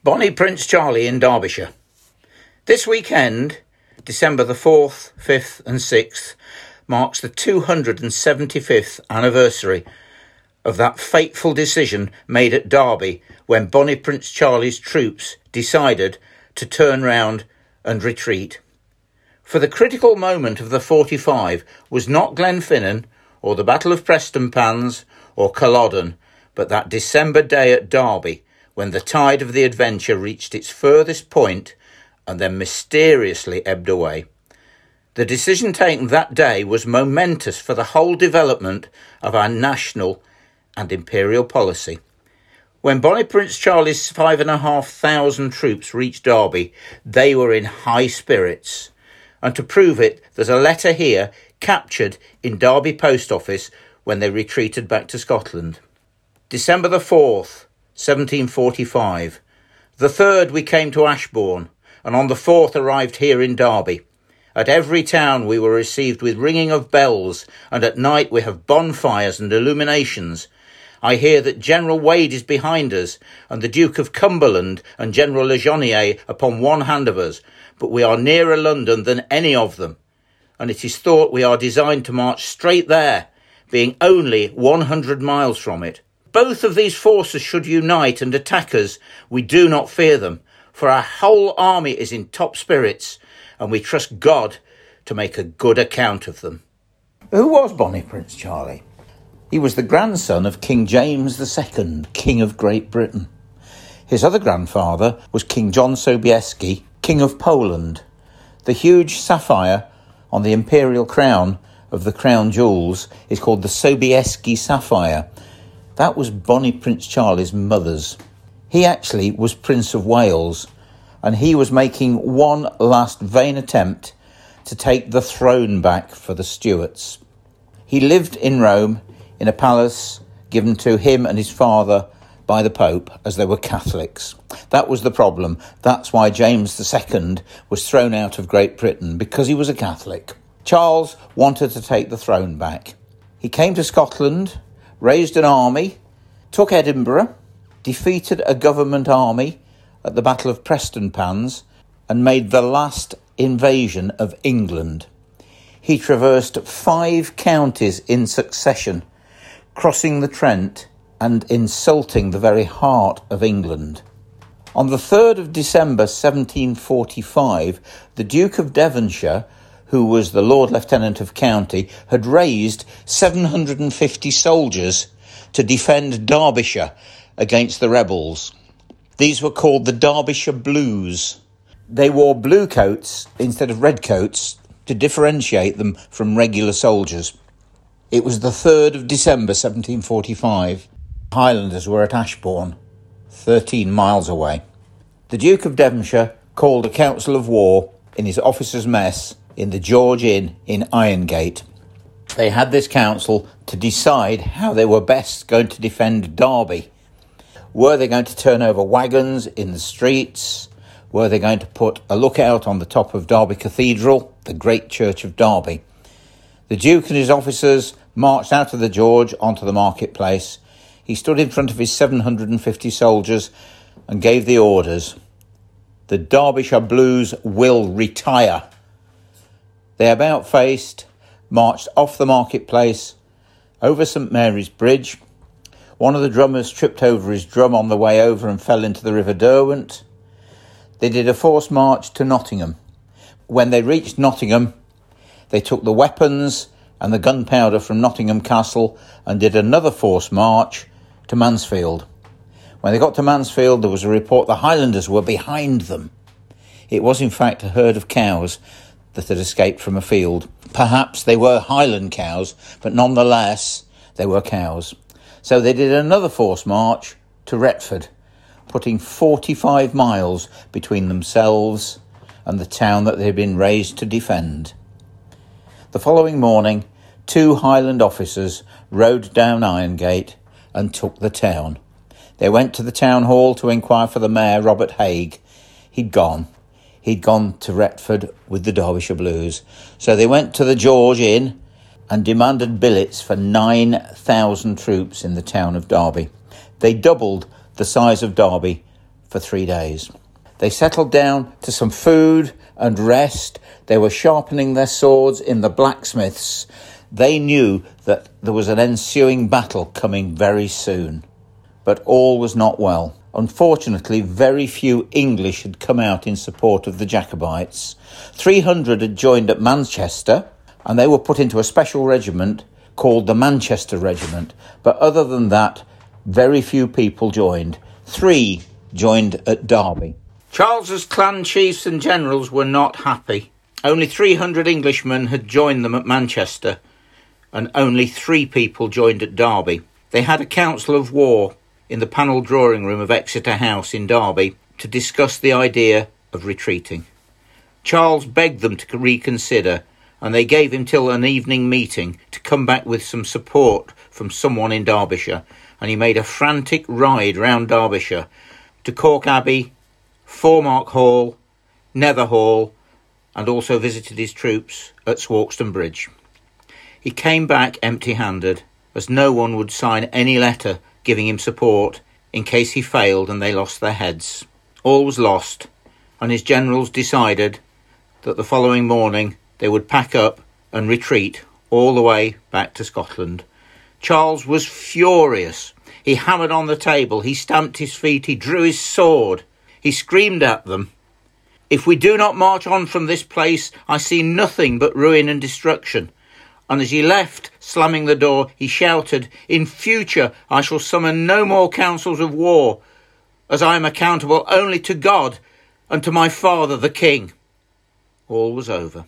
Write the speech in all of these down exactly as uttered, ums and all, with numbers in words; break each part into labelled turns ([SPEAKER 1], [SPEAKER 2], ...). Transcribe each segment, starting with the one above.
[SPEAKER 1] Bonnie Prince Charlie in Derbyshire. This weekend, December the fourth, fifth and sixth, marks the two hundred seventy-fifth anniversary of that fateful decision made at Derby when Bonnie Prince Charlie's troops decided to turn round and retreat. For the critical moment of the forty-five was not Glenfinnan or the Battle of Prestonpans or Culloden, but that December day at Derby, when the tide of the adventure reached its furthest point and then mysteriously ebbed away. The decision taken that day was momentous for the whole development of our national and imperial policy. When Bonnie Prince Charlie's five and a half thousand troops reached Derby, they were in high spirits. And to prove it, there's a letter here captured in Derby Post Office when they retreated back to Scotland. December the fourth, seventeen forty-five. The third we came to Ashbourne, and on the fourth arrived here in Derby. At every town we were received with ringing of bells, and at night we have bonfires and illuminations. I hear that General Wade is behind us, and the Duke of Cumberland and General Legenier upon one hand of us, but we are nearer London than any of them, and it is thought we are designed to march straight there, being only one hundred miles from it. Both of these forces should unite and attack us. We do not fear them, for our whole army is in top spirits, and we trust God to make a good account of them. Who was Bonnie Prince Charlie? He was the grandson of King James the Second, King of Great Britain. His other grandfather was King John Sobieski, King of Poland. The huge sapphire on the imperial crown of the crown jewels is called the Sobieski sapphire. That was Bonnie Prince Charlie's mother's. He actually was Prince of Wales, and he was making one last vain attempt to take the throne back for the Stuarts. He lived in Rome in a palace given to him and his father by the Pope, as they were Catholics. That was the problem. That's why James the Second was thrown out of Great Britain, because he was a Catholic. Charles wanted to take the throne back. He came to Scotland, raised an army, took Edinburgh, defeated a government army at the Battle of Prestonpans, and made the last invasion of England. He traversed five counties in succession, crossing the Trent and insulting the very heart of England. On the third of December seventeen forty-five, the Duke of Devonshire, who was the Lord Lieutenant of County, had raised seven hundred fifty soldiers to defend Derbyshire against the rebels. These were called the Derbyshire Blues. They wore blue coats instead of red coats to differentiate them from regular soldiers. It was the third of December seventeen forty-five. Highlanders were at Ashbourne, thirteen miles away. The Duke of Devonshire called a council of war in his officers' mess in the George Inn in Irongate. They had this council to decide how they were best going to defend Derby. Were they going to turn over wagons in the streets? Were they going to put a lookout on the top of Derby Cathedral, the great church of Derby? The Duke and his officers marched out of the George onto the marketplace. He stood in front of his seven hundred fifty soldiers and gave the orders. The Derbyshire Blues will retire. They about-faced, marched off the marketplace, over St Mary's Bridge. One of the drummers tripped over his drum on the way over and fell into the River Derwent. They did a forced march to Nottingham. When they reached Nottingham, they took the weapons and the gunpowder from Nottingham Castle and did another forced march to Mansfield. When they got to Mansfield, there was a report the Highlanders were behind them. It was in fact a herd of cows that had escaped from a field. Perhaps they were Highland cows, but nonetheless they were cows. So they did another forced march to Retford, putting forty-five miles between themselves and the town that they had been raised to defend. The following morning, two Highland officers rode down Irongate and took the town. They went to the town hall to inquire for the mayor, Robert Haig. He'd gone. He'd gone to Retford with the Derbyshire Blues. So they went to the George Inn and demanded billets for nine thousand troops in the town of Derby. They doubled the size of Derby for three days. They settled down to some food and rest. They were sharpening their swords in the blacksmiths. They knew that there was an ensuing battle coming very soon. But all was not well. Unfortunately, very few English had come out in support of the Jacobites. three hundred had joined at Manchester, and they were put into a special regiment called the Manchester Regiment. But other than that, very few people joined. Three joined at Derby. Charles's clan chiefs and generals were not happy. Only three hundred Englishmen had joined them at Manchester, and only three people joined at Derby. They had a council of war in the panelled drawing room of Exeter House in Derby to discuss the idea of retreating. Charles begged them to reconsider, and they gave him till an evening meeting to come back with some support from someone in Derbyshire, and he made a frantic ride round Derbyshire to Cork Abbey, Foremark Hall, Nether Hall, and also visited his troops at Swarkston Bridge. He came back empty-handed, as no one would sign any letter giving him support in case he failed and they lost their heads. All was lost, and his generals decided that the following morning they would pack up and retreat all the way back to Scotland. Charles was furious. He hammered on the table, he stamped his feet, he drew his sword. He screamed at them, "If we do not march on from this place, I see nothing but ruin and destruction." And as he left, slamming the door, he shouted, "In future I shall summon no more councils of war, as I am accountable only to God and to my father the king." All was over.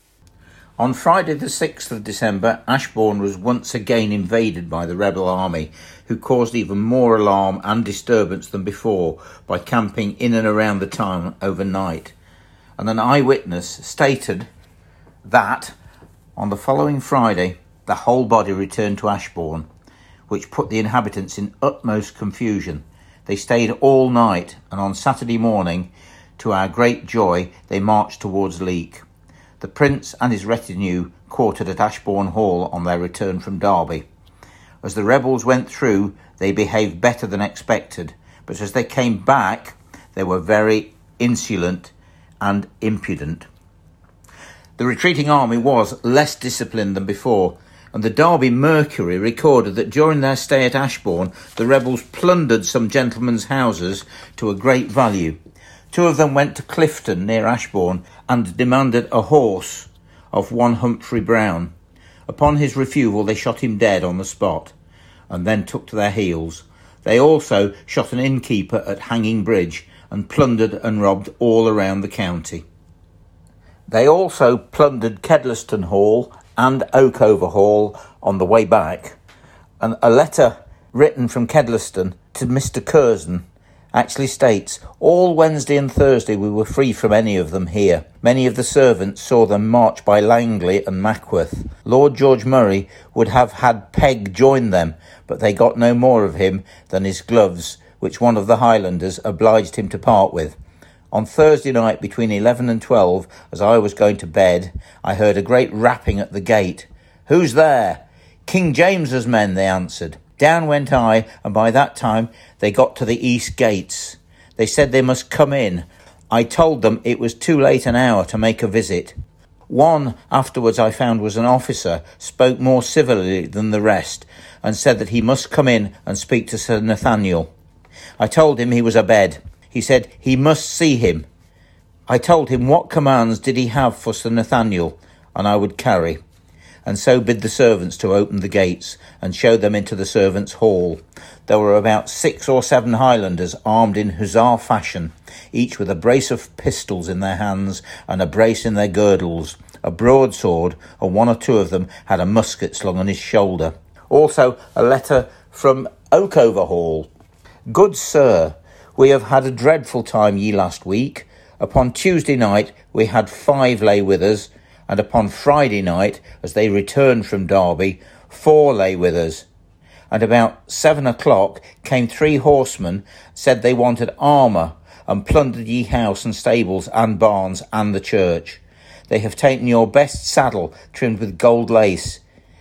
[SPEAKER 1] On Friday the sixth of December, Ashbourne was once again invaded by the rebel army, who caused even more alarm and disturbance than before by camping in and around the town overnight. And an eyewitness stated that on the following Friday, the whole body returned to Ashbourne, which put the inhabitants in utmost confusion. They stayed all night, and on Saturday morning, to our great joy, they marched towards Leek. The Prince and his retinue quartered at Ashbourne Hall on their return from Derby. As the rebels went through, they behaved better than expected, but as they came back, they were very insolent and impudent. The retreating army was less disciplined than before, and the Derby Mercury recorded that during their stay at Ashbourne, the rebels plundered some gentlemen's houses to a great value. Two of them went to Clifton near Ashbourne and demanded a horse of one Humphrey Brown. Upon his refusal, they shot him dead on the spot and then took to their heels. They also shot an innkeeper at Hanging Bridge and plundered and robbed all around the county. They also plundered Kedleston Hall and Oakover Hall on the way back, and a letter written from Kedleston to Mister Curzon actually states, "All Wednesday and Thursday we were free from any of them here. Many of the servants saw them march by Langley and Mackworth. Lord George Murray would have had Pegg join them, but they got no more of him than his gloves, which one of the Highlanders obliged him to part with. On Thursday night between eleven and twelve, as I was going to bed, I heard a great rapping at the gate. 'Who's there?' 'King James's men,' they answered. Down went I, and by that time they got to the east gates. They said they must come in. I told them it was too late an hour to make a visit. One afterwards I found was an officer, spoke more civilly than the rest, and said that he must come in and speak to Sir Nathaniel. I told him he was abed. He said he must see him. I told him what commands did he have for Sir Nathaniel, and I would carry, and so bid the servants to open the gates and show them into the servants' hall. There were about six or seven Highlanders armed in hussar fashion, each with a brace of pistols in their hands and a brace in their girdles, a broadsword, and one or two of them had a musket slung on his shoulder. Also a letter from Oakover Hall. Good sir, we have had a dreadful time ye last week. Upon Tuesday night we had five lay with us, and upon Friday night, as they returned from Derby, four lay with us. And about seven o'clock came three horsemen, said they wanted armour, and plundered ye house and stables and barns and the church. They have taken your best saddle trimmed with gold lace,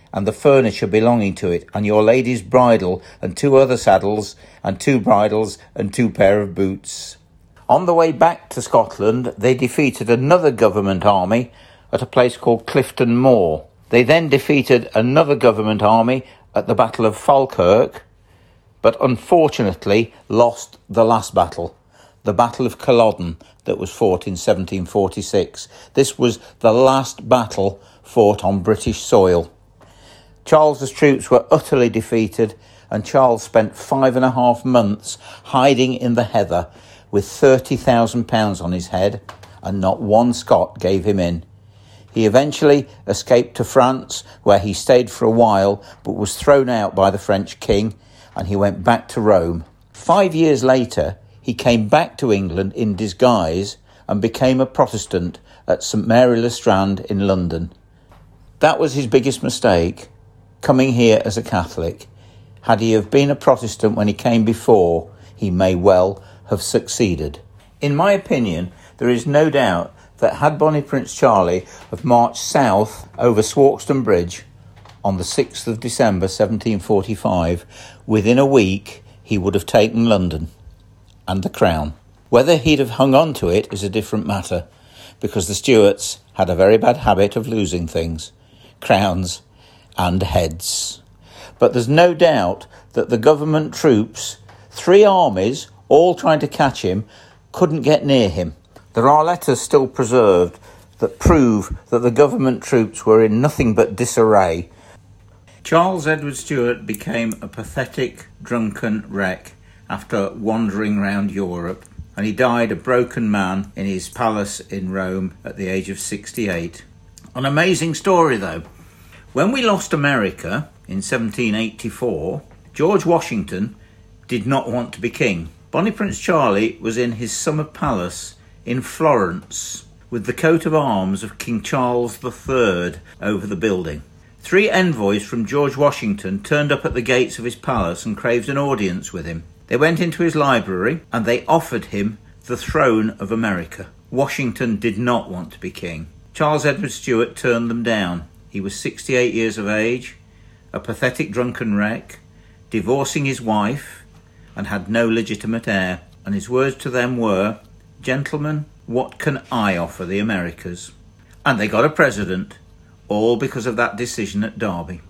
[SPEAKER 1] and the furniture belonging to it, and your lady's bridle, and two other saddles, and two bridles, and two pair of boots. On the way back to Scotland, they defeated another government army at a place called Clifton Moor. They then defeated another government army at the Battle of Falkirk, but unfortunately lost the last battle, the Battle of Culloden, that was fought in seventeen forty-six. This was the last battle fought on British soil. Charles's troops were utterly defeated, and Charles spent five and a half months hiding in the heather with thirty thousand pounds on his head, and not one Scot gave him in. He eventually escaped to France, where he stayed for a while, but was thrown out by the French king, and he went back to Rome. Five years later, he came back to England in disguise and became a Protestant at St Mary le Strand in London. That was his biggest mistake, coming here as a Catholic. Had he have been a Protestant when he came before, he may well have succeeded. In my opinion, there is no doubt that had Bonnie Prince Charlie have marched south over Swarkston Bridge on the sixth of December seventeen forty-five, within a week he would have taken London and the crown. Whether he'd have hung on to it is a different matter, because the Stuarts had a very bad habit of losing things, crowns and heads. But there's no doubt that the government troops, three armies, all trying to catch him, couldn't get near him. There are letters still preserved that prove that the government troops were in nothing but disarray. Charles Edward Stuart became a pathetic, drunken wreck after wandering round Europe, and he died a broken man in his palace in Rome at the age of sixty-eight. An amazing story, though. When we lost America in seventeen eighty-four, George Washington did not want to be king. Bonnie Prince Charlie was in his summer palace in Florence with the coat of arms of King Charles the Third over the building. Three envoys from George Washington turned up at the gates of his palace and craved an audience with him. They went into his library and they offered him the throne of America. Washington did not want to be king. Charles Edward Stuart turned them down. He was sixty-eight years of age, a pathetic drunken wreck, divorcing his wife, and had no legitimate heir. And his words to them were, "Gentlemen, what can I offer the Americas?" And they got a president, all because of that decision at Derby.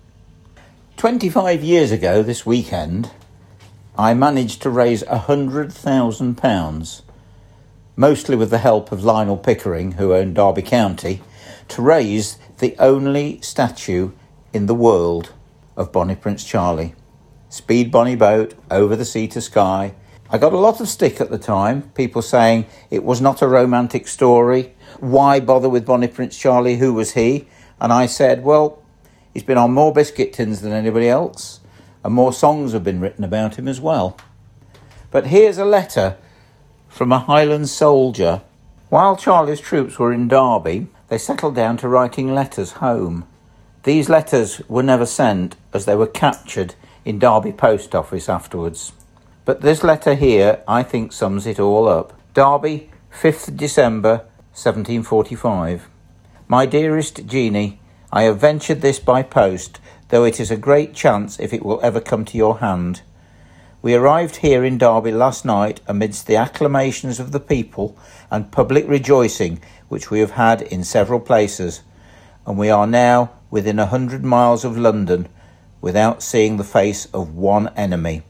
[SPEAKER 1] Twenty-five years ago this weekend, I managed to raise a hundred thousand pounds, mostly with the help of Lionel Pickering, who owned Derby County, to raise the only statue in the world of Bonnie Prince Charlie. Speed Bonnie boat, over the sea to sky. I got a lot of stick at the time, people saying it was not a romantic story. Why bother with Bonnie Prince Charlie? Who was he? And I said, well, he's been on more biscuit tins than anybody else, and more songs have been written about him as well. But here's a letter from a Highland soldier. While Charlie's troops were in Derby, they settled down to writing letters home. These letters were never sent, as they were captured in Derby post office afterwards. But this letter here, I think, sums it all up. Derby, fifth of December, seventeen forty-five. My dearest Jeanie, I have ventured this by post, though it is a great chance if it will ever come to your hand. We arrived here in Derby last night amidst the acclamations of the people and public rejoicing which we have had in several places, and we are now within a hundred miles of London without seeing the face of one enemy.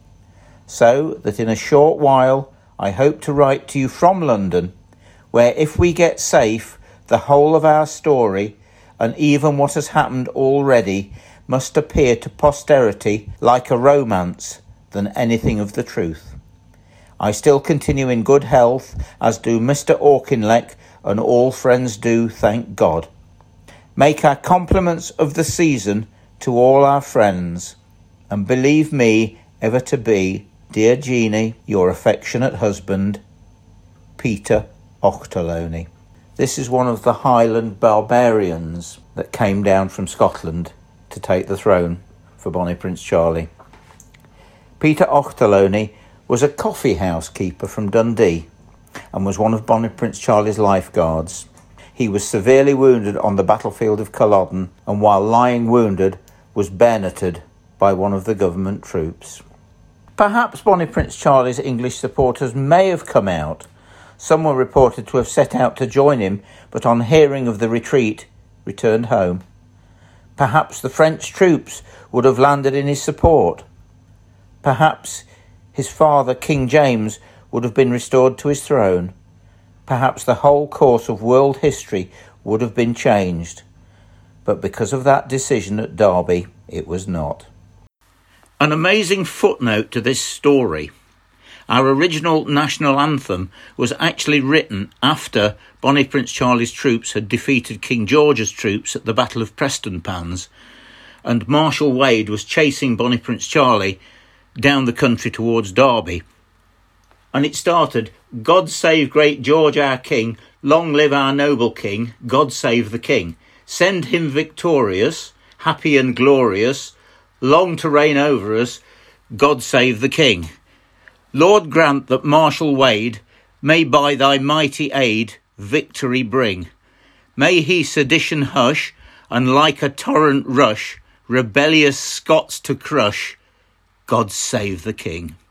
[SPEAKER 1] So that in a short while I hope to write to you from London, where if we get safe, the whole of our story, and even what has happened already, must appear to posterity like a romance than anything of the truth. I still continue in good health, as do Mister Auchinleck, and all friends do, thank God. Make our compliments of the season to all our friends, and believe me ever to be, dear Jeanie, your affectionate husband, Peter Ochterlony. This is one of the Highland barbarians that came down from Scotland to take the throne for Bonnie Prince Charlie. Peter Ochterlony was a coffee house keeper from Dundee and was one of Bonnie Prince Charlie's lifeguards. he was severely wounded on the battlefield of Culloden, and while lying wounded was bayoneted by one of the government troops. Perhaps Bonnie Prince Charlie's English supporters may have come out. Some were reported to have set out to join him, but on hearing of the retreat, returned home. Perhaps the French troops would have landed in his support. Perhaps his father, King James, would have been restored to his throne. Perhaps the whole course of world history would have been changed. But because of that decision at Derby, it was not. An amazing footnote to this story. Our original national anthem was actually written after Bonnie Prince Charlie's troops had defeated King George's troops at the Battle of Prestonpans, and Marshal Wade was chasing Bonnie Prince Charlie down the country towards Derby. And it started, God save great George our King, long live our noble King, God save the King. Send him victorious, happy and glorious, long to reign over us, God save the King. Lord grant that Marshal Wade may by thy mighty aid victory bring. May he sedition hush, and like a torrent rush, rebellious Scots to crush, God save the King.